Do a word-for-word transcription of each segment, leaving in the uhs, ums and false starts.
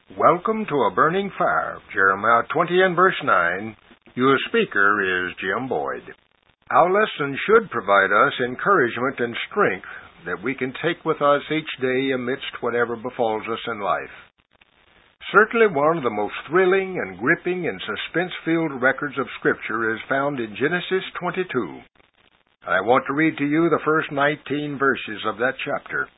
Welcome to A Burning Fire, Jeremiah twenty and verse nine. Your speaker is Jim Boyd. Our lesson should provide us encouragement and strength that we can take with us each day amidst whatever befalls us in life. Certainly one of the most thrilling and gripping and suspense-filled records of Scripture is found in Genesis twenty-two. I want to read to you the first nineteen verses of that chapter.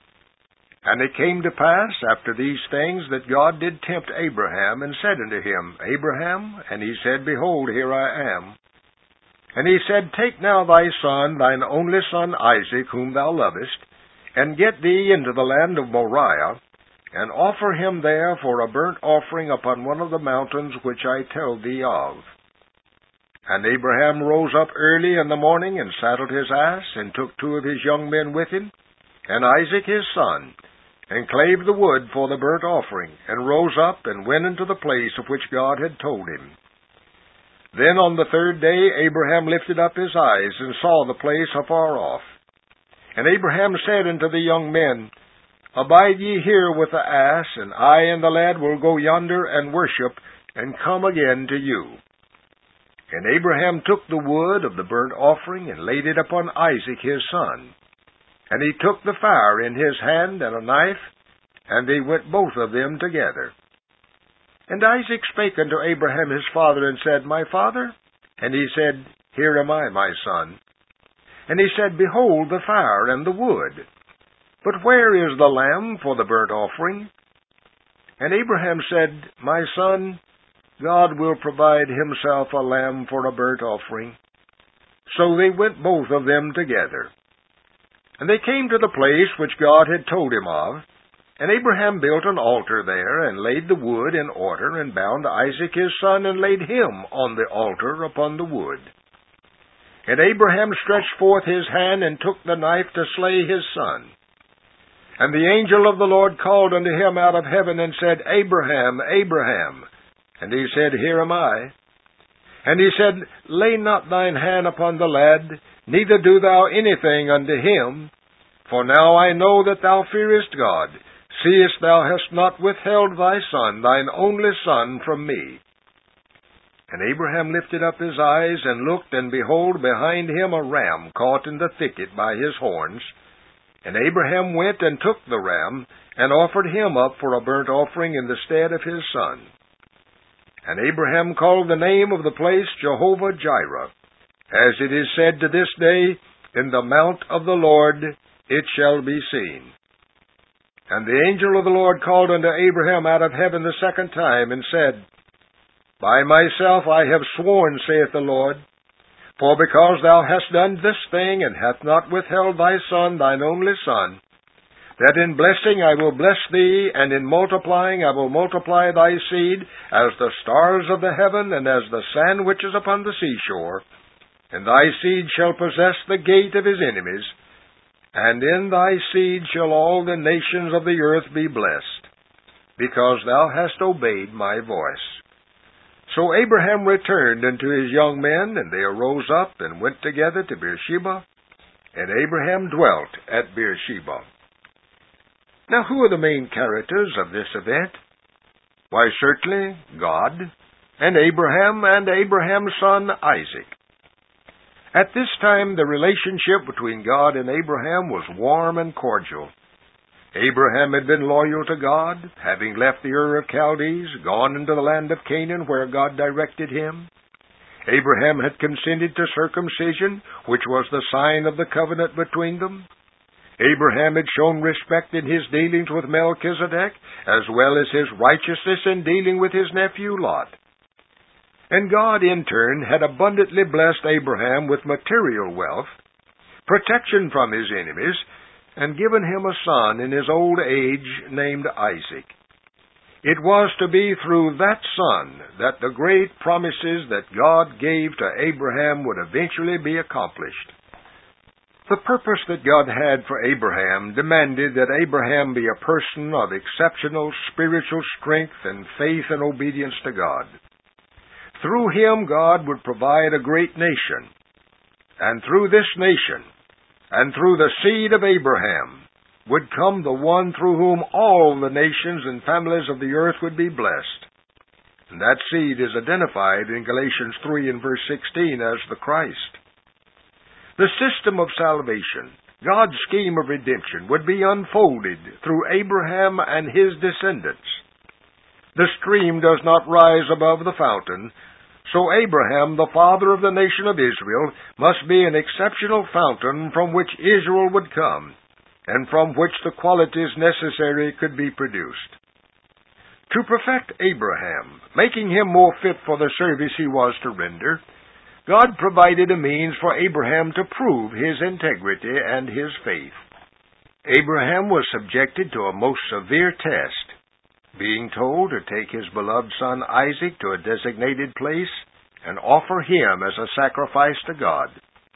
And it came to pass after these things that God did tempt Abraham, and said unto him, Abraham, and he said, Behold, here I am. And he said, Take now thy son, thine only son Isaac, whom thou lovest, and get thee into the land of Moriah, and offer him there for a burnt offering upon one of the mountains which I tell thee of. And Abraham rose up early in the morning, and saddled his ass, and took two of his young men with him, and Isaac his son, and clave the wood for the burnt offering, and rose up, and went into the place of which God had told him. Then on the third day Abraham lifted up his eyes, and saw the place afar off. And Abraham said unto the young men, Abide ye here with the ass, and I and the lad will go yonder and worship, and come again to you. And Abraham took the wood of the burnt offering, and laid it upon Isaac his son. And he took the fire in his hand and a knife, and they went both of them together. And Isaac spake unto Abraham his father, and said, My father? And he said, Here am I, my son. And he said, Behold the fire and the wood, but where is the lamb for the burnt offering? And Abraham said, My son, God will provide himself a lamb for a burnt offering. So they went both of them together. And they came to the place which God had told him of, and Abraham built an altar there, and laid the wood in order, and bound Isaac his son, and laid him on the altar upon the wood. And Abraham stretched forth his hand, and took the knife to slay his son. And the angel of the Lord called unto him out of heaven, and said, Abraham, Abraham. And he said, Here am I. And he said, Lay not thine hand upon the lad, neither do thou anything unto him. For now I know that thou fearest God. Seest thou hast not withheld thy son, thine only son, from me. And Abraham lifted up his eyes, and looked, and behold, behind him a ram caught in the thicket by his horns. And Abraham went and took the ram, and offered him up for a burnt offering in the stead of his son. And Abraham called the name of the place Jehovah-Jireh. As it is said to this day, In the mount of the Lord it shall be seen. And the angel of the Lord called unto Abraham out of heaven the second time, and said, By myself I have sworn, saith the Lord, for because thou hast done this thing, and hast not withheld thy son, thine only son, that in blessing I will bless thee, and in multiplying I will multiply thy seed, as the stars of the heaven, and as the sand which is upon the seashore. And thy seed shall possess the gate of his enemies, and in thy seed shall all the nations of the earth be blessed, because thou hast obeyed my voice. So Abraham returned unto his young men, and they arose up and went together to Beersheba, and Abraham dwelt at Beersheba. Now who are the main characters of this event? Why, certainly God, and Abraham, and Abraham's son Isaac. At this time, the relationship between God and Abraham was warm and cordial. Abraham had been loyal to God, having left the Ur of Chaldees, gone into the land of Canaan where God directed him. Abraham had consented to circumcision, which was the sign of the covenant between them. Abraham had shown respect in his dealings with Melchizedek, as well as his righteousness in dealing with his nephew Lot. And God, in turn, had abundantly blessed Abraham with material wealth, protection from his enemies, and given him a son in his old age named Isaac. It was to be through that son that the great promises that God gave to Abraham would eventually be accomplished. The purpose that God had for Abraham demanded that Abraham be a person of exceptional spiritual strength and faith and obedience to God. Through him, God would provide a great nation. And through this nation, and through the seed of Abraham, would come the one through whom all the nations and families of the earth would be blessed. And that seed is identified in Galatians three and verse sixteen as the Christ. The system of salvation, God's scheme of redemption, would be unfolded through Abraham and his descendants. The stream does not rise above the fountain, so Abraham, the father of the nation of Israel, must be an exceptional fountain from which Israel would come, and from which the qualities necessary could be produced. To perfect Abraham, making him more fit for the service he was to render, God provided a means for Abraham to prove his integrity and his faith. Abraham was subjected to a most severe test, being told to take his beloved son Isaac to a designated place and offer him as a sacrifice to God.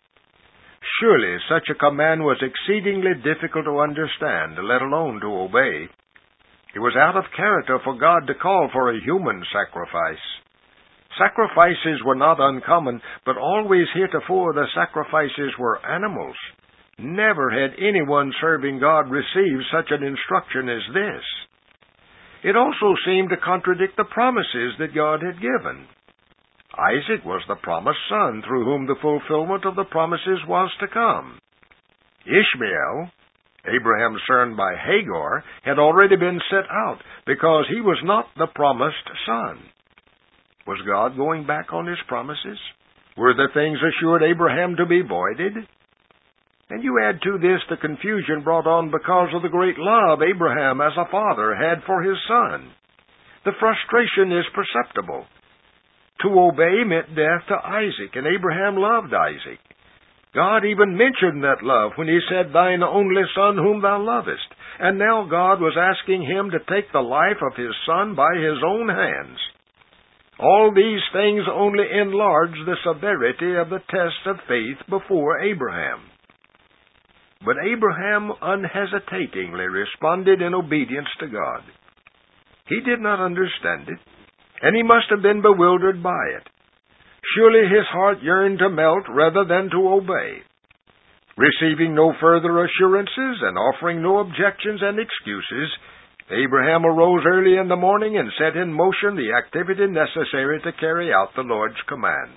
Surely such a command was exceedingly difficult to understand, let alone to obey. It was out of character for God to call for a human sacrifice. Sacrifices were not uncommon, but always heretofore the sacrifices were animals. Never had anyone serving God received such an instruction as this. It also seemed to contradict the promises that God had given. Isaac was the promised son through whom the fulfillment of the promises was to come. Ishmael, Abraham's son by Hagar, had already been set out because he was not the promised son. Was God going back on his promises? Were the things assured Abraham to be voided? And you add to this the confusion brought on because of the great love Abraham as a father had for his son. The frustration is perceptible. To obey meant death to Isaac, and Abraham loved Isaac. God even mentioned that love when he said, "Thine only son whom thou lovest." And now God was asking him to take the life of his son by his own hands. All these things only enlarge the severity of the test of faith before Abraham. But Abraham unhesitatingly responded in obedience to God. He did not understand it, and he must have been bewildered by it. Surely his heart yearned to melt rather than to obey. Receiving no further assurances and offering no objections and excuses, Abraham arose early in the morning and set in motion the activity necessary to carry out the Lord's command.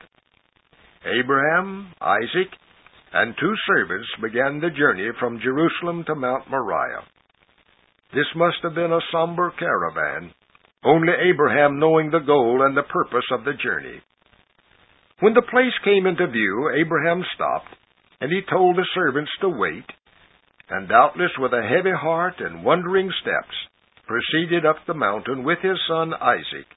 Abraham, Isaac, and two servants began the journey from Jerusalem to Mount Moriah. This must have been a somber caravan, only Abraham knowing the goal and the purpose of the journey. When the place came into view, Abraham stopped, and he told the servants to wait, and doubtless with a heavy heart and wondering steps, proceeded up the mountain with his son Isaac.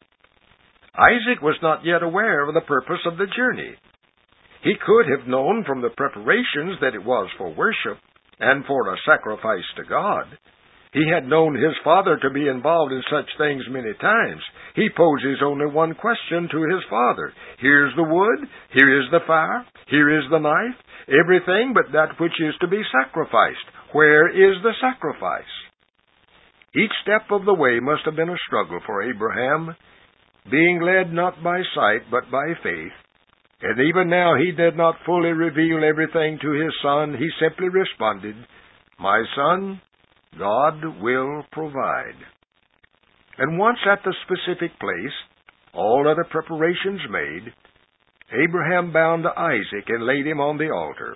Isaac was not yet aware of the purpose of the journey. He could have known from the preparations that it was for worship and for a sacrifice to God. He had known his father to be involved in such things many times. He poses only one question to his father. Here's the wood, here is the fire, here is the knife, everything but that which is to be sacrificed. Where is the sacrifice? Each step of the way must have been a struggle for Abraham, being led not by sight but by faith. And even now he did not fully reveal everything to his son. He simply responded, "My son, God will provide." And once at the specific place, all other preparations made, Abraham bound Isaac and laid him on the altar.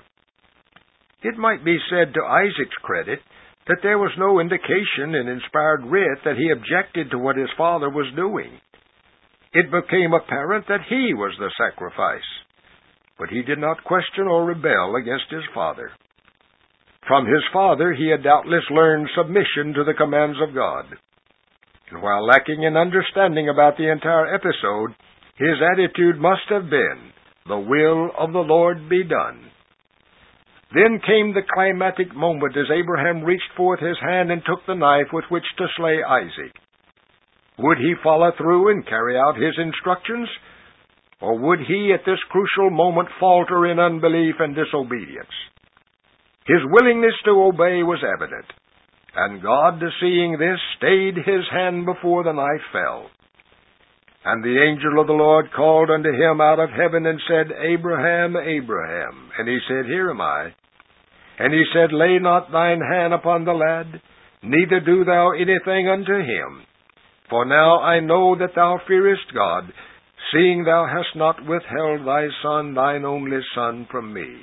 It might be said to Isaac's credit that there was no indication in inspired writ that he objected to what his father was doing. It became apparent that he was the sacrifice, but he did not question or rebel against his father. From his father he had doubtless learned submission to the commands of God. And while lacking in understanding about the entire episode, his attitude must have been, "The will of the Lord be done." Then came the climatic moment as Abraham reached forth his hand and took the knife with which to slay Isaac. Would he follow through and carry out his instructions? Or would he at this crucial moment falter in unbelief and disobedience? His willingness to obey was evident, and God, seeing this, stayed his hand before the knife fell. And the angel of the Lord called unto him out of heaven and said, "Abraham, Abraham." And he said, "Here am I." And he said, Lay not thine hand upon the lad, neither do thou anything unto him. For now I know that thou fearest God, seeing thou hast not withheld thy son, thine only son, from me.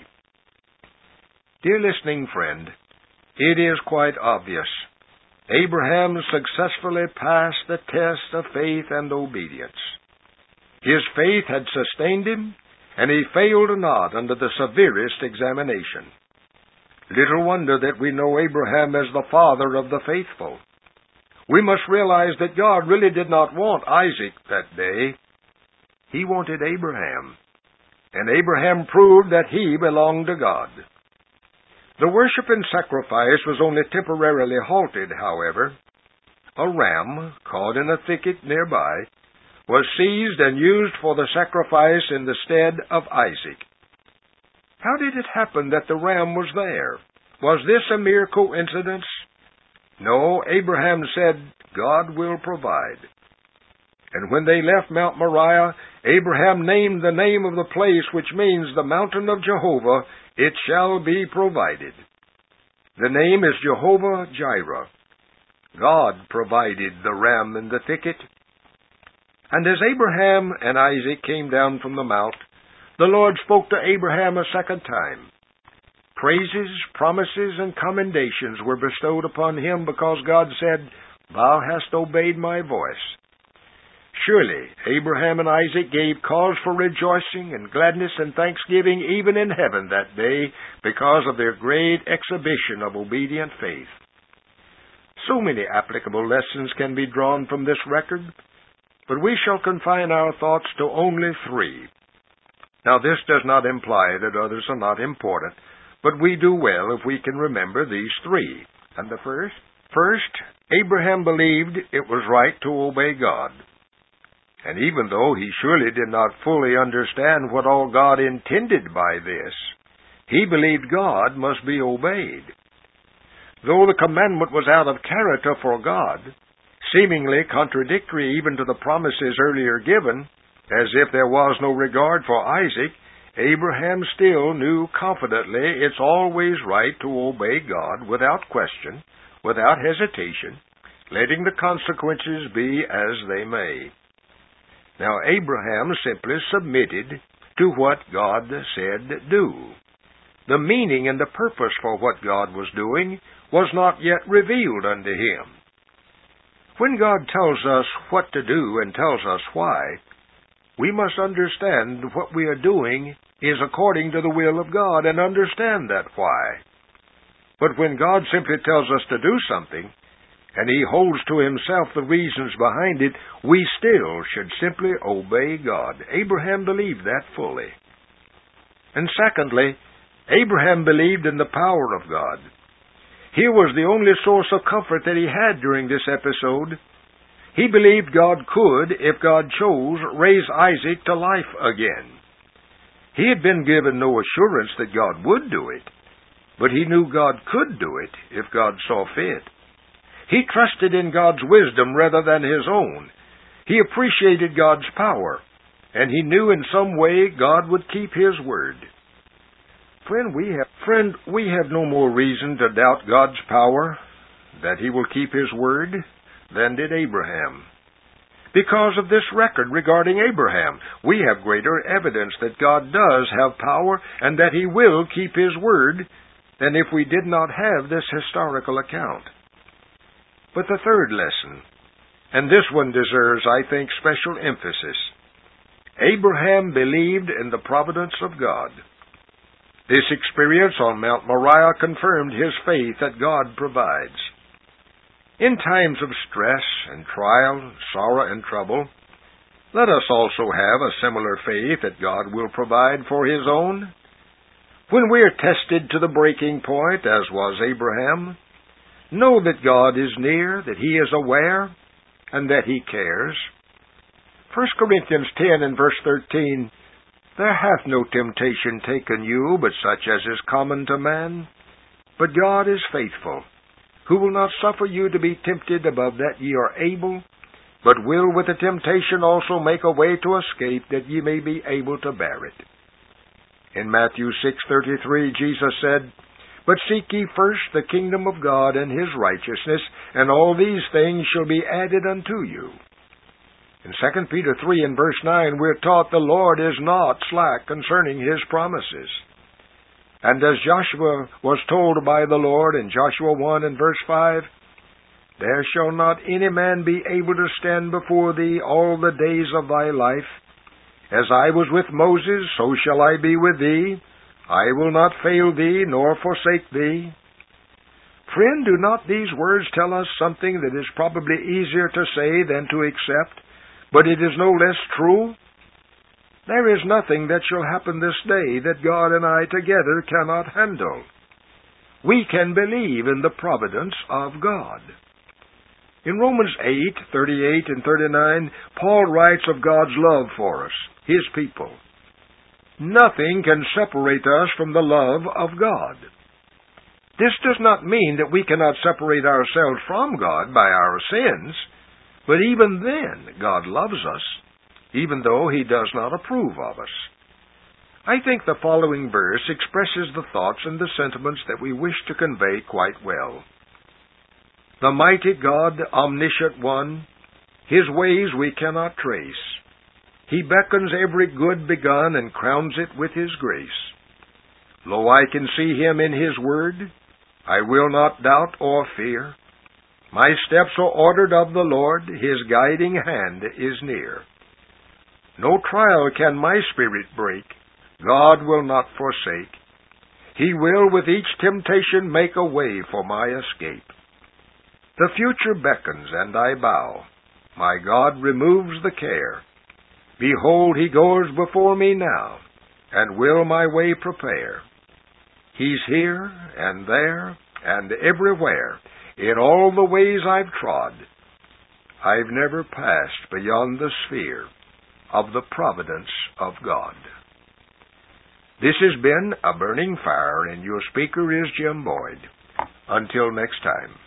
Dear listening friend, it is quite obvious. Abraham successfully passed the test of faith and obedience. His faith had sustained him, and he failed not under the severest examination. Little wonder that we know Abraham as the father of the faithful. We must realize that God really did not want Isaac that day. He wanted Abraham, and Abraham proved that he belonged to God. The worship and sacrifice was only temporarily halted, however. A ram, caught in a thicket nearby, was seized and used for the sacrifice in the stead of Isaac. How did it happen that the ram was there? Was this a mere coincidence? No, Abraham said, God will provide. And when they left Mount Moriah, Abraham named the name of the place, which means the mountain of Jehovah, it shall be provided. The name is Jehovah-Jireh. God provided the ram in the thicket. And as Abraham and Isaac came down from the mount, the Lord spoke to Abraham a second time. Praises, promises, and commendations were bestowed upon him because God said, Thou hast obeyed my voice. Surely Abraham and Isaac gave cause for rejoicing and gladness and thanksgiving even in heaven that day because of their great exhibition of obedient faith. So many applicable lessons can be drawn from this record, but we shall confine our thoughts to only three. Now this does not imply that others are not important, but we do well if we can remember these three. And the first? First, Abraham believed it was right to obey God. And even though he surely did not fully understand what all God intended by this, he believed God must be obeyed. Though the commandment was out of character for God, seemingly contradictory even to the promises earlier given, as if there was no regard for Isaac, Abraham still knew confidently it's always right to obey God without question, without hesitation, letting the consequences be as they may. Now Abraham simply submitted to what God said do. The meaning and the purpose for what God was doing was not yet revealed unto him. When God tells us what to do and tells us why, we must understand what we are doing is according to the will of God and understand that why. But when God simply tells us to do something, and He holds to Himself the reasons behind it, we still should simply obey God. Abraham believed that fully. And secondly, Abraham believed in the power of God. Here was the only source of comfort that he had during this episode. He believed God could, if God chose, raise Isaac to life again. He had been given no assurance that God would do it, but he knew God could do it if God saw fit. He trusted in God's wisdom rather than his own. He appreciated God's power, and he knew in some way God would keep His word. Friend, we have, friend, we have no more reason to doubt God's power, that He will keep His word, than did Abraham. Because of this record regarding Abraham, we have greater evidence that God does have power and that He will keep His word than if we did not have this historical account. But the third lesson, and this one deserves, I think, special emphasis. Abraham believed in the providence of God. This experience on Mount Moriah confirmed his faith that God provides. In times of stress and trial, sorrow and trouble, let us also have a similar faith that God will provide for His own. When we are tested to the breaking point, as was Abraham, know that God is near, that He is aware, and that He cares. First Corinthians ten and verse thirteen, There hath no temptation taken you, but such as is common to man. But God is faithful, who will not suffer you to be tempted above that ye are able, but will with the temptation also make a way to escape, that ye may be able to bear it. In Matthew six thirty-three, Jesus said, But seek ye first the kingdom of God and his righteousness, and all these things shall be added unto you. In Second Peter three and verse nine, we're taught the Lord is not slack concerning his promises. And as Joshua was told by the Lord in Joshua one and verse five, there shall not any man be able to stand before thee all the days of thy life. As I was with Moses, so shall I be with thee. I will not fail thee, nor forsake thee. Friend, do not these words tell us something that is probably easier to say than to accept, but it is no less true? There is nothing that shall happen this day that God and I together cannot handle. We can believe in the providence of God. In Romans eight, thirty-eight and thirty-nine, Paul writes of God's love for us, his people. Nothing can separate us from the love of God. This does not mean that we cannot separate ourselves from God by our sins, but even then God loves us, even though he does not approve of us. I think the following verse expresses the thoughts and the sentiments that we wish to convey quite well. The mighty God, omniscient one, his ways we cannot trace. He beckons every good begun and crowns it with his grace. Lo, I can see him in his word. I will not doubt or fear. My steps are ordered of the Lord. His guiding hand is near. No trial can my spirit break. God will not forsake. He will with each temptation make a way for my escape. The future beckons, and I bow. My God removes the care. Behold, he goes before me now, and will my way prepare. He's here, and there, and everywhere, in all the ways I've trod. I've never passed beyond the sphere of the providence of God. This has been A Burning Fire, and your speaker is Jim Boyd. Until next time.